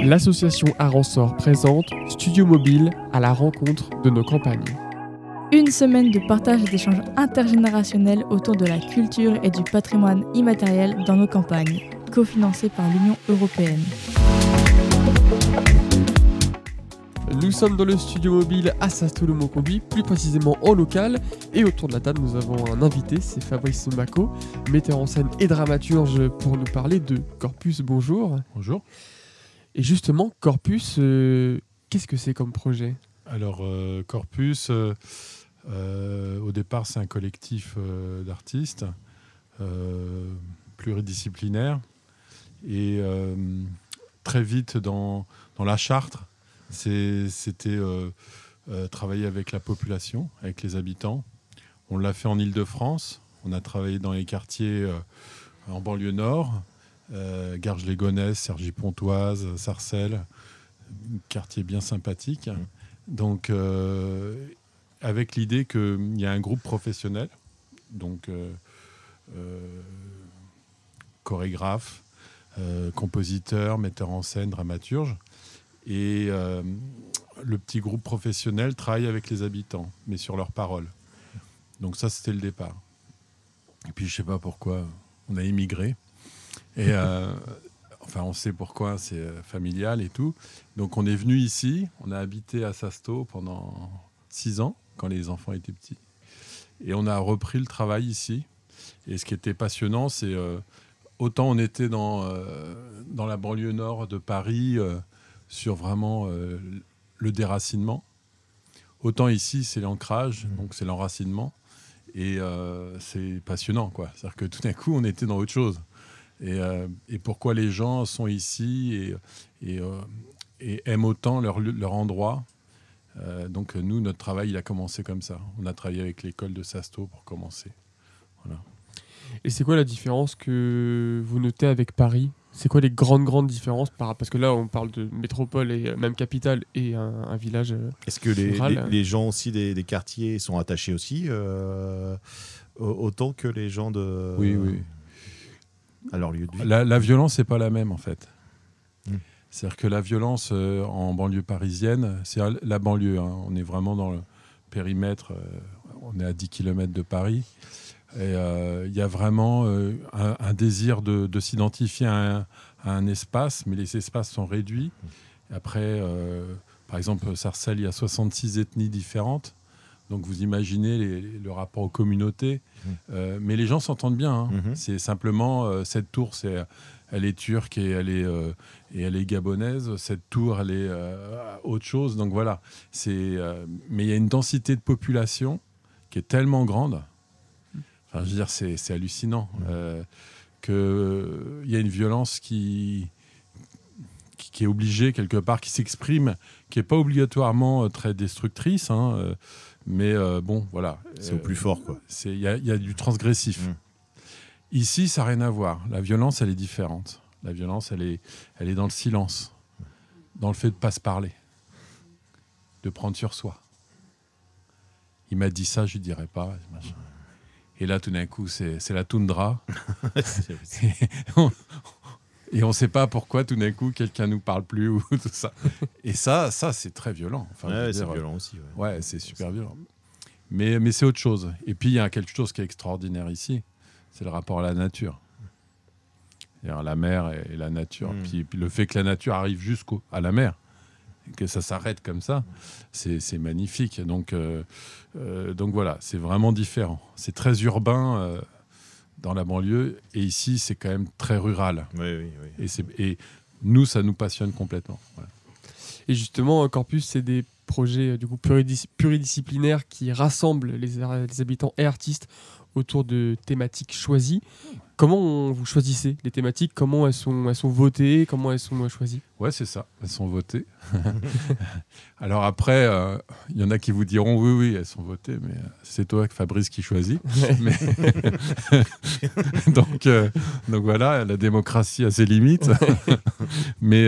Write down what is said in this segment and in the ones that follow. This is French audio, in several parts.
L'association Aransor présente Studio Mobile à la rencontre de nos campagnes. Une semaine de partage et d'échanges intergénérationnels autour de la culture et du patrimoine immatériel dans nos campagnes, cofinancé par l'Union européenne. Nous sommes dans le studio mobile à Sasto-le-Mont-Comby, plus précisément en local, et autour de la table nous avons un invité, c'est Fabrice Mako, metteur en scène et dramaturge pour nous parler de Corpus. Bonjour. Bonjour. Et justement, Corpus, qu'est-ce que c'est comme projet ? Alors, Corpus, au départ, c'est un collectif d'artistes pluridisciplinaires. Et très vite, dans la charte, c'était travailler avec la population, avec les habitants. On l'a fait en Île-de-France. On a travaillé dans les quartiers en banlieue nord. Garges-les-Gonesse, Cergy-Pontoise, Sarcelles, quartier bien sympathique. Donc, avec l'idée qu'il y a un groupe professionnel, donc chorégraphe, compositeur, metteur en scène, dramaturge, et le petit groupe professionnel travaille avec les habitants, mais sur leurs paroles. Donc ça, c'était le départ. Et puis, je ne sais pas pourquoi, on a émigré. Et enfin, on sait pourquoi, c'est familial et tout. Donc, on est venu ici. On a habité à Sasto pendant 6 ans, quand les enfants étaient petits. Et on a repris le travail ici. Et ce qui était passionnant, c'est autant on était dans la banlieue nord de Paris, sur vraiment le déracinement. Autant ici, c'est l'ancrage, donc c'est l'enracinement. Et c'est passionnant, quoi. C'est-à-dire que tout d'un coup, on était dans autre chose. Et pourquoi les gens sont ici et aiment autant leur endroit. Donc nous, notre travail, il a commencé comme ça. On a travaillé avec l'école de Sasto pour commencer. Voilà. Et c'est quoi la différence que vous notez avec Paris ? C'est quoi les grandes différences parce que là, on parle de métropole et même capitale et un village Est-ce que les gens aussi des quartiers sont attachés aussi autant que les gens de... Oui. À leur lieu de vie. La violence n'est pas la même, en fait. C'est-à-dire que la violence en banlieue parisienne, c'est la banlieue. Hein. On est vraiment dans le périmètre, on est à 10 km de Paris. Et il y a vraiment un désir de s'identifier à un espace, mais les espaces sont réduits. Après, par exemple, Sarcelles, il y a 66 ethnies différentes. Donc vous imaginez le rapport aux communautés. Mais les gens s'entendent bien. Hein. C'est simplement, cette tour, elle est turque et elle est gabonaise. Cette tour, elle est autre chose. Donc voilà. Mais il y a une densité de population qui est tellement grande. Enfin, je veux dire, c'est hallucinant. Qu'il y a une violence qui est obligée quelque part, qui s'exprime, qui n'est pas obligatoirement très destructrice. Hein, mais bon, voilà. C'est au plus fort, quoi. Il y a du transgressif. Ici, ça n'a rien à voir. La violence, elle est différente. La violence, elle est dans le silence, dans le fait de ne pas se parler, de prendre sur soi. Il m'a dit ça, je ne lui dirai pas. Machin. Et là, tout d'un coup, c'est la toundra. Et on ne sait pas pourquoi, tout d'un coup, quelqu'un ne nous parle plus ou tout ça. Et ça c'est très violent. Enfin, c'est violent aussi. Ouais, c'est super violent. Mais c'est autre chose. Et puis, il y a quelque chose qui est extraordinaire ici. C'est le rapport à la nature. C'est-à-dire la mer et la nature. Puis le fait que la nature arrive jusqu'à la mer, que ça s'arrête comme ça, c'est magnifique. Donc voilà, c'est vraiment différent. C'est très urbain dans la banlieue, et ici, c'est quand même très rural. Oui. Et nous, ça nous passionne complètement. Voilà. Et justement, Corpus, c'est des projets du coup pluridisciplinaires qui rassemblent les habitants et artistes autour de thématiques choisies. Comment vous choisissez les thématiques ? Comment elles sont votées ? Comment elles sont choisies ? Ouais, c'est ça. Elles sont votées. Alors après, il y en a qui vous diront oui, elles sont votées, mais c'est toi, Fabrice, qui choisis. Mais donc voilà, la démocratie a ses limites. Mais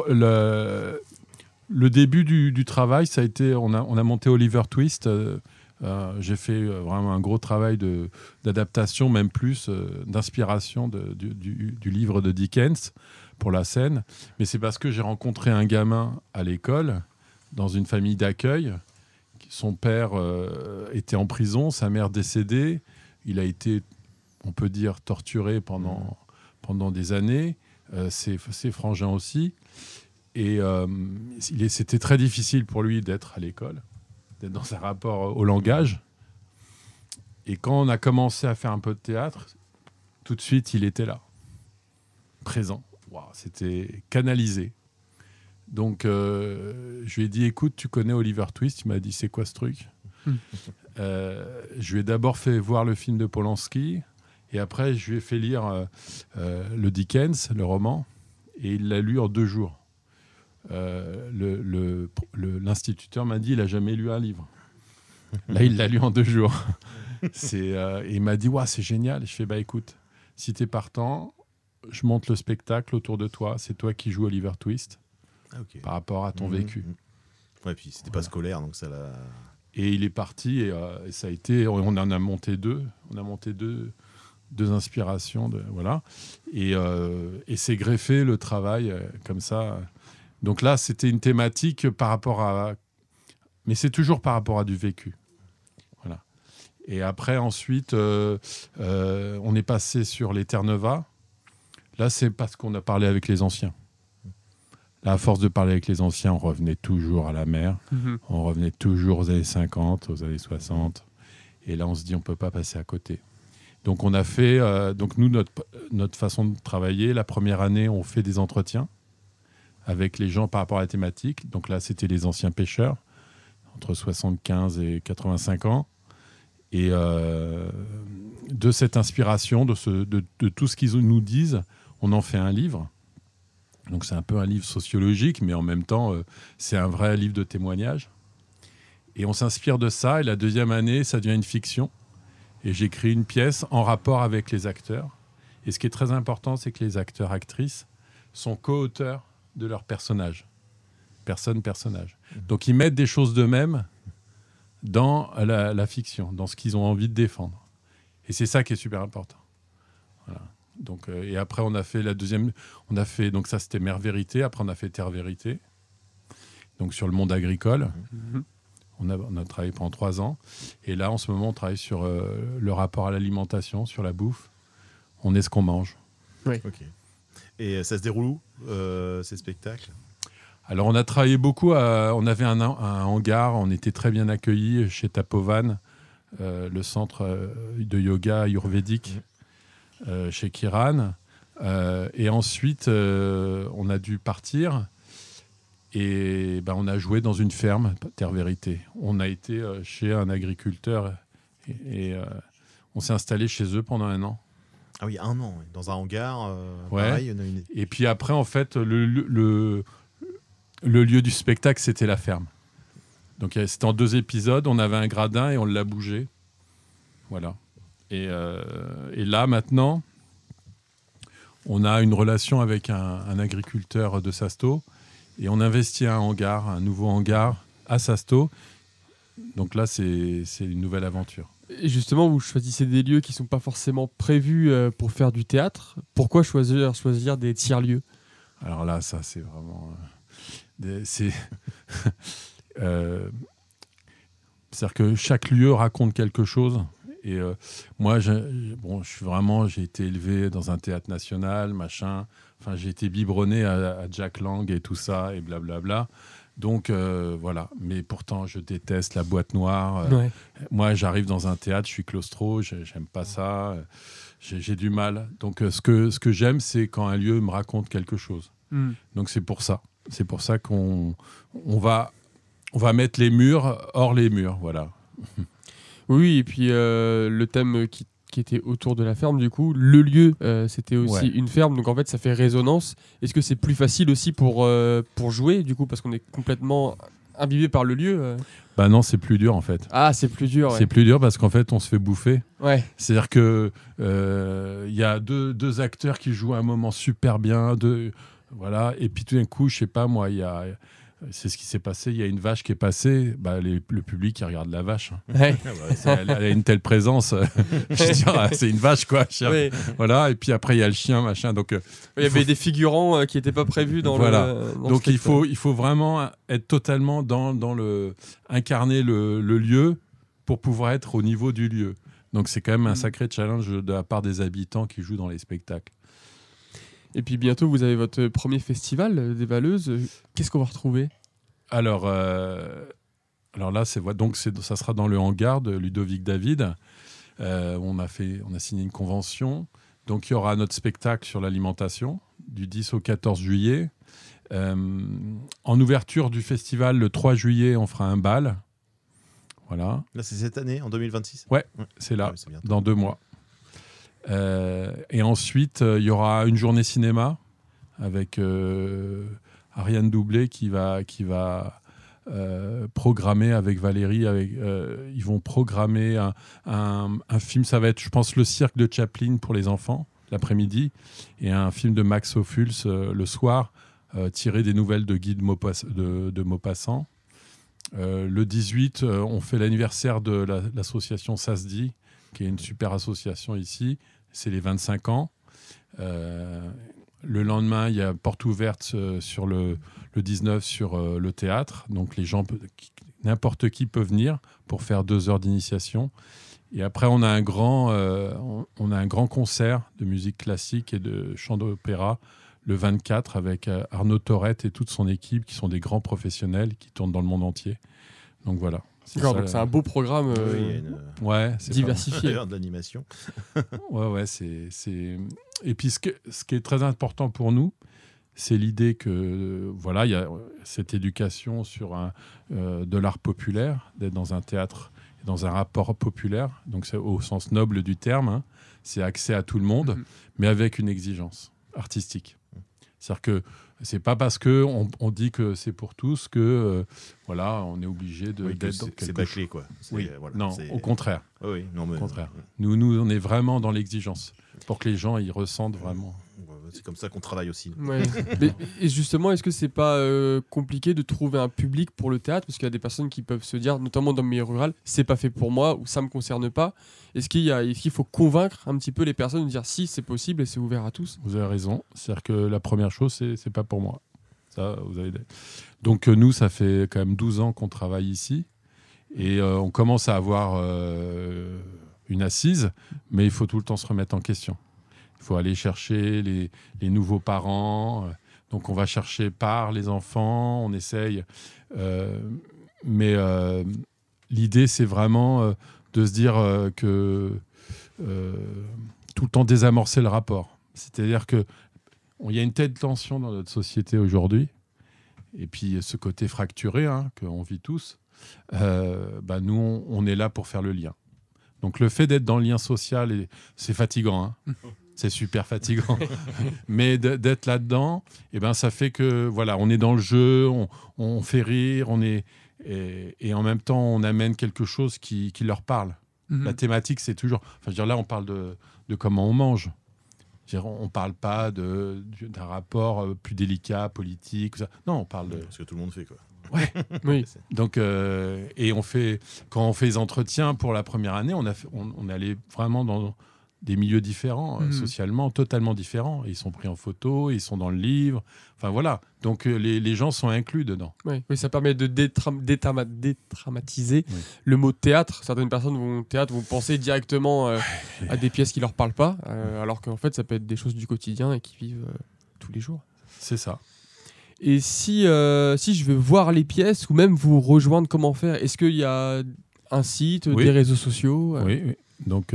le début du travail, ça a été, on a monté Oliver Twist J'ai fait vraiment un gros travail d'adaptation, même plus d'inspiration du livre de Dickens pour la scène. Mais c'est parce que j'ai rencontré un gamin à l'école, dans une famille d'accueil. Son père était en prison, sa mère décédée. Il a été, on peut dire, torturé pendant des années. Ses frangins aussi. Et c'était très difficile pour lui d'être à l'école, d'être dans un rapport au langage. Et quand on a commencé à faire un peu de théâtre, tout de suite, il était là, présent. Wow, c'était canalisé. Donc, je lui ai dit, écoute, tu connais Oliver Twist? Il m'a dit, c'est quoi ce truc? Je lui ai d'abord fait voir le film de Polanski, et après, je lui ai fait lire le Dickens, le roman, et il l'a lu en 2 jours. L'instituteur m'a dit, il n'a jamais lu un livre. Là, il l'a lu en 2 jours. Il m'a dit, ouais, c'est génial. Je fais, bah écoute, si t'es partant, je monte le spectacle autour de toi. C'est toi qui joues Oliver Twist par rapport à ton vécu. Ouais, puis c'était pas scolaire, donc ça l'a... Et il est parti et ça a été... On en a monté 2. On a monté deux inspirations. Voilà. Et c'est greffé le travail comme ça. Donc là, c'était une thématique par rapport à... Mais c'est toujours par rapport à du vécu. Voilà. Et après, ensuite, on est passé sur les Terre Nova. Là, c'est parce qu'on a parlé avec les anciens. Là, à force de parler avec les anciens, on revenait toujours à la mer. On revenait toujours aux années 50, aux années 60. Et là, on se dit, on ne peut pas passer à côté. Donc, on a fait... donc, nous, notre façon de travailler, la première année, on fait des entretiens avec les gens par rapport à la thématique. Donc là, c'était les anciens pêcheurs, entre 75 et 85 ans. Et de cette inspiration, de tout ce qu'ils nous disent, on en fait un livre. Donc c'est un peu un livre sociologique, mais en même temps, c'est un vrai livre de témoignages. Et on s'inspire de ça. Et la deuxième année, ça devient une fiction. Et j'écris une pièce en rapport avec les acteurs. Et ce qui est très important, c'est que les acteurs, actrices sont co-auteurs de leur personnage. Personnage. Donc ils mettent des choses d'eux-mêmes dans la fiction, dans ce qu'ils ont envie de défendre. Et c'est ça qui est super important. Voilà. Donc, et après, on a fait la deuxième... Donc ça, c'était Mère Vérité. Après, on a fait Terre Vérité. Donc sur le monde agricole. On a travaillé pendant 3 ans. Et là, en ce moment, on travaille sur le rapport à l'alimentation, sur la bouffe. On est ce qu'on mange. Oui. Ok. Et ça se déroule où, ces spectacles? Alors, on a travaillé beaucoup. On avait un hangar. On était très bien accueillis chez Tapovan, le centre de yoga ayurvédique, chez Kiran. Et ensuite, on a dû partir. Et on a joué dans une ferme, Terre Vérité. On a été chez un agriculteur et on s'est installé chez eux pendant 1 an. Ah oui, 1 an, dans un hangar. Pareil, il y en a une... Et puis après, en fait, le lieu du spectacle, c'était la ferme. Donc c'était en 2 épisodes. On avait un gradin et on l'a bougé. Voilà. Et là, maintenant, on a une relation avec un agriculteur de Sasto. Et on investit un nouveau hangar à Sasto. Donc là, c'est une nouvelle aventure. Et justement, vous choisissez des lieux qui ne sont pas forcément prévus pour faire du théâtre. Pourquoi choisir des tiers-lieux? Alors là, ça, c'est vraiment... c'est-à-dire que chaque lieu raconte quelque chose. Et moi, j'ai été élevé dans un théâtre national, machin. Enfin, j'ai été biberonné à Jack Lang et tout ça, et blablabla. Donc, voilà. Mais pourtant, je déteste la boîte noire. Ouais. Moi, j'arrive dans un théâtre, je suis claustro, j'aime pas ça. J'ai du mal. Donc, ce que j'aime, c'est quand un lieu me raconte quelque chose. Donc, c'est pour ça. C'est pour ça qu'on va mettre les murs hors les murs, voilà. Oui, et puis le thème qui était autour de la ferme, du coup, le lieu, c'était aussi une ferme, donc en fait, ça fait résonance. Est-ce que c'est plus facile aussi pour jouer, du coup, parce qu'on est complètement imbibé par le lieu Bah non, c'est plus dur, en fait. Ah, c'est plus dur, ouais. C'est plus dur parce qu'en fait, on se fait bouffer. Ouais. C'est-à-dire que y a deux acteurs qui jouent un moment super bien, voilà, et puis tout d'un coup, je sais pas moi, il y a C'est ce qui s'est passé. Il y a une vache qui est passée. Le public, il regarde la vache. Ouais. Elle a une telle présence. Je veux dire, c'est une vache, quoi. Ouais. Voilà. Et puis après, il y a le chien, machin. Donc, Il y avait des figurants qui n'étaient pas prévus dans voilà. le. Dans Donc le il faut vraiment être totalement incarner le lieu pour pouvoir être au niveau du lieu. Donc c'est quand même un sacré challenge de la part des habitants qui jouent dans les spectacles. Et puis bientôt, vous avez votre premier festival des Valleuses. Qu'est-ce qu'on va retrouver ? Alors là, ça sera dans le hangar de Ludovic David. On a signé une convention. Donc il y aura notre spectacle sur l'alimentation du 10 au 14 juillet. En ouverture du festival, le 3 juillet, on fera un bal. Voilà. Là, c'est cette année, en 2026 ? Ouais, c'est là, c'est dans 2 mois. Et ensuite, il y aura une journée cinéma avec Ariane Doublé qui va programmer avec Valérie. Ils vont programmer un film. Ça va être, je pense, le cirque de Chaplin pour les enfants, l'après-midi, et un film de Max Ophuls le soir, tiré des nouvelles de Guy de Maupassant. Le 18, on fait l'anniversaire de l'association SASDI, qui est une super association ici. C'est les 25 ans. Le lendemain, il y a porte ouverte sur le 19 sur le théâtre. Donc n'importe qui peut venir pour faire 2 heures d'initiation. Et après, on a un grand concert de musique classique et de chant d'opéra le 24 avec Arnaud Torrette et toute son équipe qui sont des grands professionnels qui tournent dans le monde entier. Donc voilà. D'accord, donc c'est un beau programme c'est diversifié. De l'animation. Ouais, c'est... Et puis ce qui est très important pour nous, c'est l'idée que voilà, il y a cette éducation sur de l'art populaire, d'être dans un théâtre, dans un rapport populaire, donc c'est au sens noble du terme, hein, c'est accès à tout le monde, mais avec une exigence artistique. C'est-à-dire que c'est pas parce qu'on dit que c'est pour tous que voilà, on est obligé d'être dans quelque chose. C'est bâclé, quoi. Non, au contraire. Oui, non, mais... Au contraire. Nous, on est vraiment dans l'exigence pour que les gens ils ressentent vraiment. C'est comme ça qu'on travaille aussi. Ouais. Et justement, est-ce que c'est pas compliqué de trouver un public pour le théâtre ? Parce qu'il y a des personnes qui peuvent se dire, notamment dans le milieu rural, c'est pas fait pour moi ou ça me concerne pas. Est-ce qu'il faut convaincre un petit peu les personnes de dire si c'est possible et c'est ouvert à tous ? Vous avez raison. C'est-à-dire que la première chose, c'est pas pour moi. Ça, vous avez... Donc nous, ça fait quand même 12 ans qu'on travaille ici et on commence à avoir une assise, mais il faut tout le temps se remettre en question. Il faut aller chercher les nouveaux parents. Donc, on va chercher par les enfants, on essaye. Mais l'idée, c'est vraiment de se dire que tout le temps désamorcer le rapport. C'est-à-dire qu'il y a une telle tension dans notre société aujourd'hui, et puis ce côté fracturé qu'on vit tous, nous, on est là pour faire le lien. Donc, le fait d'être dans le lien social, c'est fatigant, c'est super fatigant. Mais d'être là-dedans, ça fait que voilà, on est dans le jeu, on fait rire, et en même temps, on amène quelque chose qui leur parle. La thématique, c'est toujours... là, on parle de comment on mange. On ne parle pas d'un rapport plus délicat, politique. Non, on parle de... Parce que tout le monde fait, quoi. Ouais. Oui. Donc, et quand on fait les entretiens pour la première année, on allait vraiment dans des milieux différents, socialement totalement différents. Ils sont pris en photo, ils sont dans le livre. Enfin voilà. Donc les gens sont inclus dedans. Oui, ça permet de dédramatiser le mot théâtre. Certaines personnes vont penser directement à des pièces qui leur parlent pas, alors qu'en fait ça peut être des choses du quotidien et qui vivent tous les jours. C'est ça. Et si je veux voir les pièces ou même vous rejoindre, comment faire ? Est-ce qu'il y a un site, des réseaux sociaux ? Oui. Donc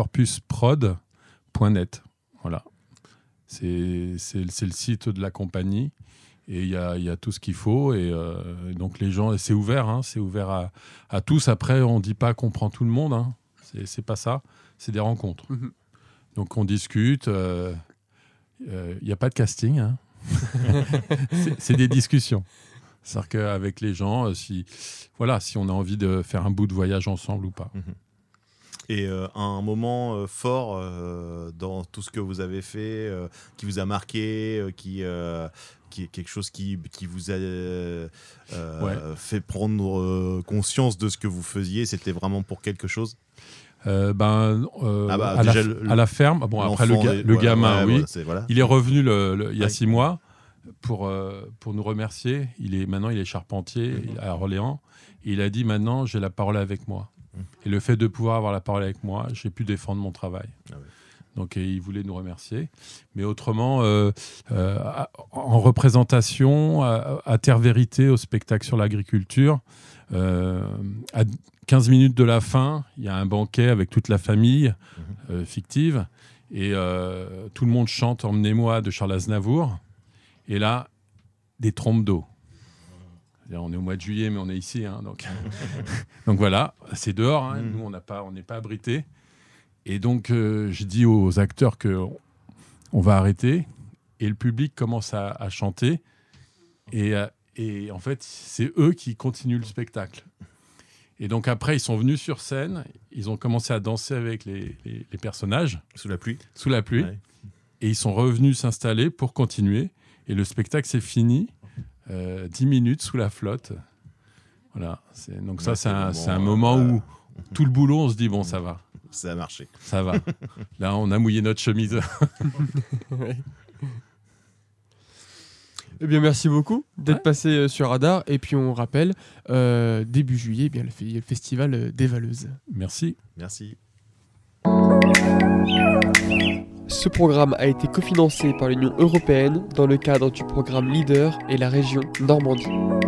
corpusprod.net. Voilà. C'est le site de la compagnie et il y a tout ce qu'il faut. Et donc les gens, c'est ouvert. C'est ouvert à tous. Après, on ne dit pas qu'on prend tout le monde. C'est pas ça. C'est des rencontres. Donc on discute. Il n'y a pas de casting. C'est des discussions. C'est-à-dire qu'avec les gens, si on a envie de faire un bout de voyage ensemble ou pas. Et un moment fort dans tout ce que vous avez fait, qui vous a marqué, qui est quelque chose qui vous a fait prendre conscience de ce que vous faisiez, c'était vraiment pour quelque chose? À la ferme. Bon, après le gamin, oui. Il est revenu il y a 6 mois pour nous remercier. Maintenant il est charpentier à Orléans. Et il a dit maintenant j'ai la parole avec moi. Et le fait de pouvoir avoir la parole avec moi, j'ai pu défendre mon travail. Donc il voulait nous remercier. Mais autrement, en représentation, à Terre Vérité, au spectacle sur l'agriculture, à 15 minutes de la fin, il y a un banquet avec toute la famille fictive. Et tout le monde chante « Emmenez-moi » de Charles Aznavour. Et là, des trompes d'eau. On est au mois de juillet, mais on est ici. Donc voilà, c'est dehors. Nous, on n'est pas abrités. Et donc, je dis aux acteurs qu'on va arrêter. Et le public commence à chanter. Et en fait, c'est eux qui continuent le spectacle. Et donc après, ils sont venus sur scène. Ils ont commencé à danser avec les personnages. Sous la pluie. Ouais. Et ils sont revenus s'installer pour continuer. Et le spectacle s'est fini. 10 minutes sous la flotte. Voilà. Donc ça, c'est un moment où tout le boulot, on se dit, bon, ça va. Ça a marché. Ça va. Là, on a mouillé notre chemise. Eh bien, merci beaucoup d'être passé sur Radar. Et puis, on rappelle, début juillet, il y a le festival des Valeuses. Merci. Ce programme a été cofinancé par l'Union européenne dans le cadre du programme LEADER et la région Normandie.